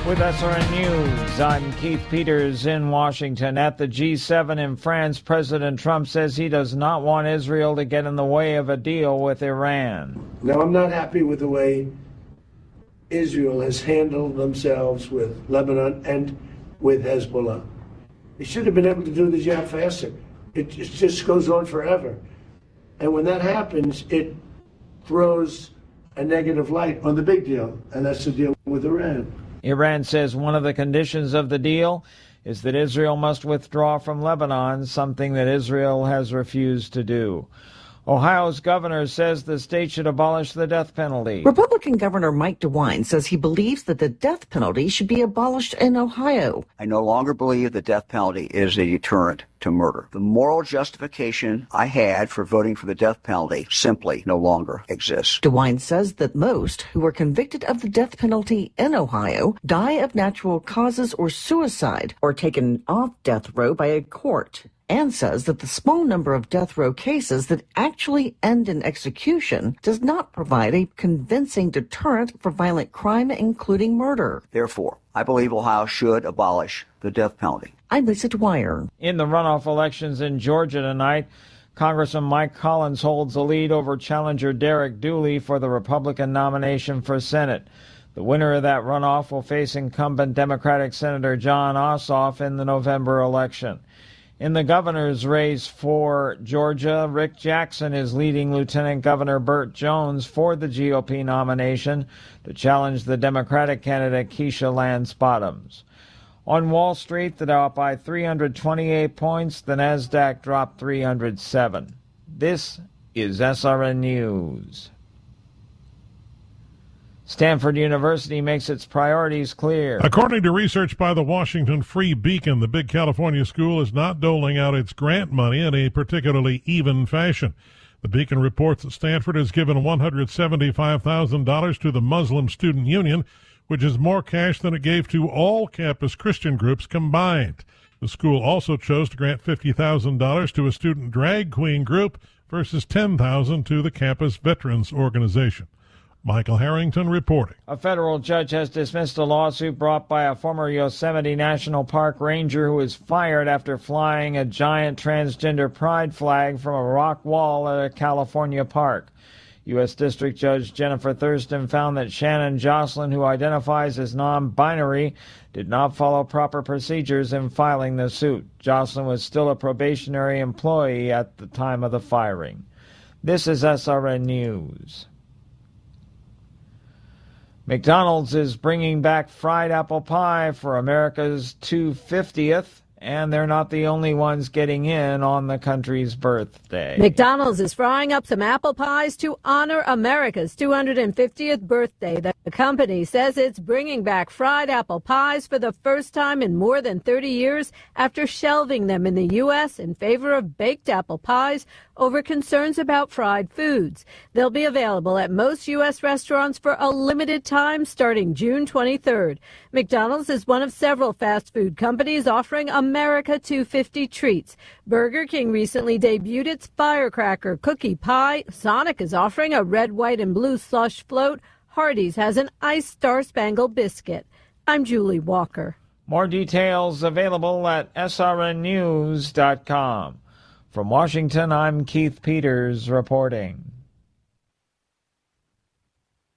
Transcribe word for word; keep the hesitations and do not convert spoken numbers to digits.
With S R N News, I'm Keith Peters in Washington. At the G seven in France, President Trump says he does not want Israel to get in the way of a deal with Iran. Now, I'm not happy with the way Israel has handled themselves with Lebanon and with Hezbollah. They should have been able to do the job faster. It just goes on forever. And when that happens, it throws a negative light on the big deal, and that's the deal with Iran. Iran says one of the conditions of the deal is that Israel must withdraw from Lebanon, something that Israel has refused to do. Ohio's governor says the state should abolish the death penalty. Republican Governor Mike DeWine says he believes that the death penalty should be abolished in Ohio. I no longer believe the death penalty is a deterrent to murder. The moral justification I had for voting for the death penalty simply no longer exists. DeWine says that most who are convicted of the death penalty in Ohio die of natural causes or suicide or taken off death row by a court, and says that the small number of death row cases that actually end in execution does not provide a convincing deterrent for violent crime, including murder. Therefore, I believe Ohio should abolish the death penalty. I'm Lisa Dwyer. In the runoff elections in Georgia tonight, Congressman Mike Collins holds a lead over challenger Derek Dooley for the Republican nomination for Senate. The winner of that runoff will face incumbent Democratic Senator Jon Ossoff in the November election. In the governor's race for Georgia, Rick Jackson is leading Lieutenant Governor Burt Jones for the G O P nomination to challenge the Democratic candidate Keisha Lance Bottoms. On Wall Street, the Dow up by three hundred twenty-eight points, the Nasdaq dropped three hundred seven. This is S R N News. Stanford University makes its priorities clear. According to research by the Washington Free Beacon, the big California school is not doling out its grant money in a particularly even fashion. The Beacon reports that Stanford has given one hundred seventy-five thousand dollars to the Muslim Student Union, which is more cash than it gave to all campus Christian groups combined. The school also chose to grant fifty thousand dollars to a student drag queen group versus ten thousand dollars to the campus veterans organization. Michael Harrington reporting. A federal judge has dismissed a lawsuit brought by a former Yosemite National Park ranger who was fired after flying a giant transgender pride flag from a rock wall at a California park. U S District Judge Jennifer Thurston found that Shannon Jocelyn, who identifies as non-binary, did not follow proper procedures in filing the suit. Jocelyn was still a probationary employee at the time of the firing. This is S R N News. McDonald's is bringing back fried apple pie for America's two hundred fiftieth, and they're not the only ones getting in on the country's birthday. McDonald's is frying up some apple pies to honor America's two hundred fiftieth birthday. The company says it's bringing back fried apple pies for the first time in more than thirty years after shelving them in the U S in favor of baked apple pies over concerns about fried foods. They'll be available at most U S restaurants for a limited time starting June twenty-third. McDonald's is one of several fast food companies offering America two hundred fifty treats. Burger King recently debuted its firecracker cookie pie. Sonic is offering a red, white, and blue slush float. Hardee's has an iced star-spangled biscuit. I'm Julie Walker. More details available at S R N news dot com. From Washington, I'm Keith Peters reporting.